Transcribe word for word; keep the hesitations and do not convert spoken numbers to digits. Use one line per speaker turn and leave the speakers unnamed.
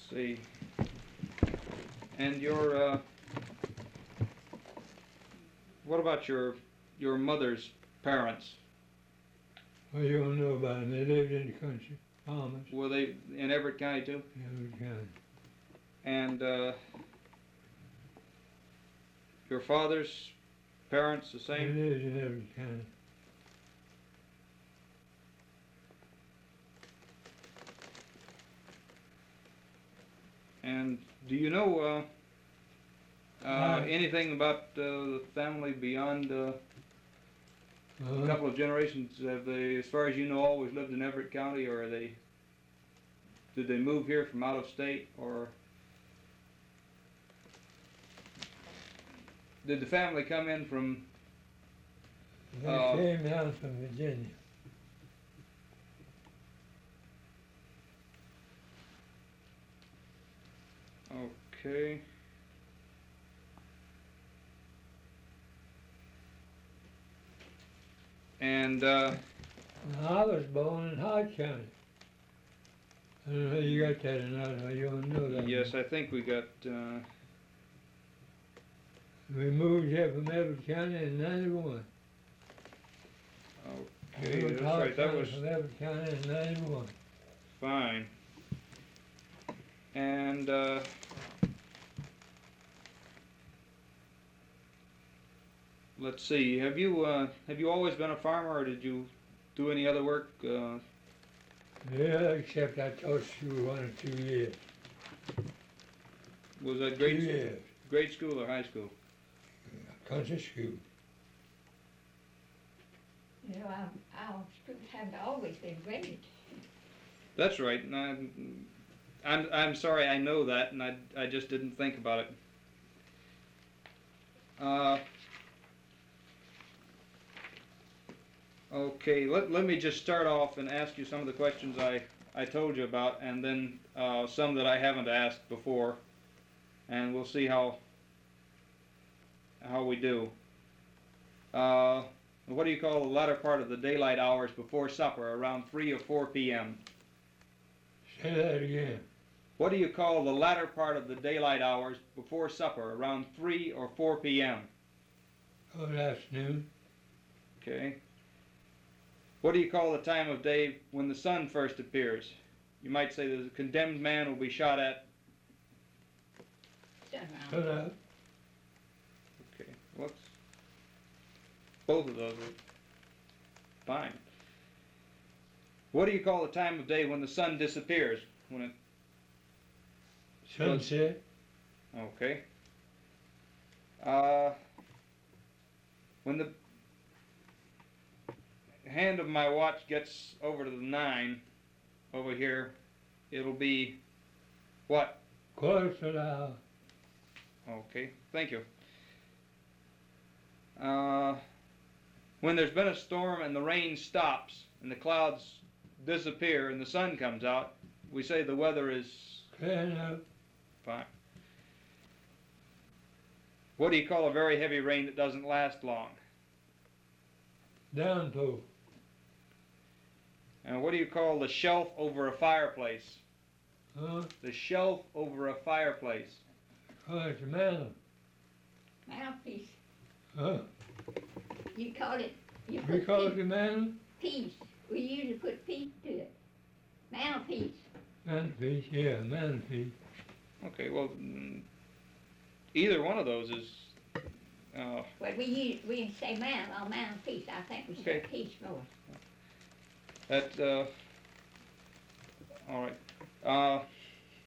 see. And your, uh, what about your your mother's parents?
Well, you don't know about them. They lived in the country, farmers.
Were they in Everett County too?
Everett County.
And uh, your father's parents the
They
same?
lived in Everett County.
And do you know uh, uh,
Uh,
anything about uh, the family beyond uh, a
Uh,
couple of generations? Have they, as far as you know, always lived in Everett County, or are they? Did they move here from out of state, or did the family come in from?
they
uh,
came down from Virginia.
Okay. And uh,
Now, I was born in Hyde County. I don't know how you got that or not, you don't know that.
yes, I think we got. Uh,
We moved here from Everett County in ninety-one. We
okay,
moved
that's
to Hyde
right. That
County
was
From Everett County in ninety-one.
fine. And uh, let's see. Have you uh, have you always been a farmer, or did you do any other work? Uh,
Yeah, except I taught school one or two years.
was that
Two
grade
years,
grade school or high school?
country school.
You know, our, our schools haven't always been graded.
That's right. And I'm, I'm I'm sorry. I know that, and I I just didn't think about it. Uh, okay. Let let me just start off and ask you some of the questions I I told you about, and then uh, some that I haven't asked before, and we'll see how how we do. Uh, what do you call the latter part of the daylight hours before supper, around three or four p m?
Say that again.
What do you call the latter part of the daylight hours before supper, around three or four p m?
Good afternoon.
Okay. What do you call the time of day when the sun first appears? You might say the condemned man will be shot at.
Sunrise.
Shut up.
Okay. What's both of those are fine. What do you call the time of day when the sun disappears? When it
Sunset.
okay. Uh, when the hand of my watch gets over to the nine over here, it'll be what?
Quarter to the hour.
Okay, thank you. Uh, when there's been a storm and the rain stops and the clouds disappear and the sun comes out, we say the weather is
Clearing up.
fine. What do you call a very heavy rain that doesn't last long?
Downpour.
And what do you call the shelf over a fireplace?
Huh?
The shelf over a fireplace.
Oh, it's a mantle.
Mouthpiece.
Huh?
You call it, you
We
put
call it
piece,
a mantle?
piece. We usually put piece to it. Mouthpiece.
Mantelpiece, yeah, mantelpiece.
Okay, well, mm, either one of those is. Uh,
Well, we use, we say mouth, oh, mouthpiece. I think we say
Okay.
piece more.
that. Uh, all right. Uh,